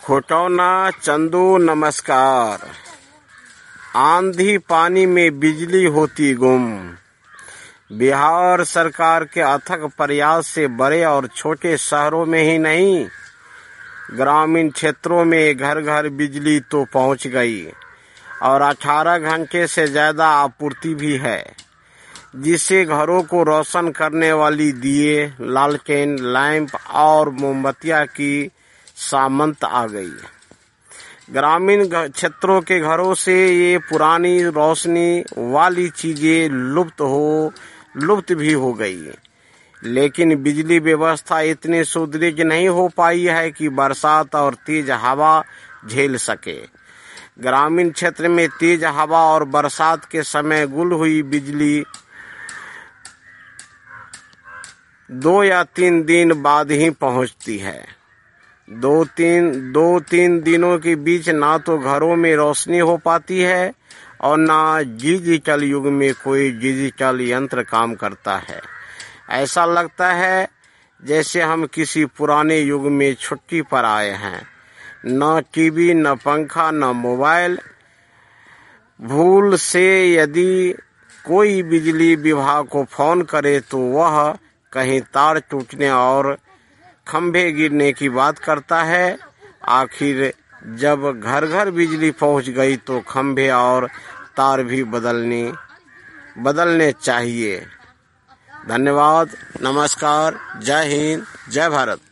खोटौना चंदू नमस्कार। आंधी पानी में बिजली होती गुम। बिहार सरकार के अथक प्रयास से बड़े और छोटे शहरों में ही नहीं, ग्रामीण क्षेत्रों में घर घर बिजली तो पहुंच गई और 18 घंटे से ज्यादा आपूर्ति भी है, जिससे घरों को रोशन करने वाली दिए, लालटेन, लैंप और मोमबत्तियां की सामंत आ गई। ग्रामीण क्षेत्रों के घरों से ये पुरानी रोशनी वाली चीजें लुप्त भी हो गई, लेकिन बिजली व्यवस्था इतनी सुदृढ़ नहीं हो पाई है कि बरसात और तेज हवा झेल सके। ग्रामीण क्षेत्र में तेज हवा और बरसात के समय गुल हुई बिजली 2 या 3 दिन बाद ही पहुंचती है। दो तीन दिनों के बीच ना तो घरों में रोशनी हो पाती है और ना डिजिटल युग में कोई डिजिटल यंत्र काम करता है। ऐसा लगता है जैसे हम किसी पुराने युग में छुट्टी पर आए हैं। न टीवी, न पंखा, न मोबाइल। भूल से यदि कोई बिजली विभाग को फोन करे तो वह कहीं तार टूटने और खंभे गिरने की बात करता है। आखिर जब घर घर बिजली पहुंच गई तो खंभे और तार भी बदलने चाहिए। धन्यवाद, नमस्कार, जय हिंद, जय भारत।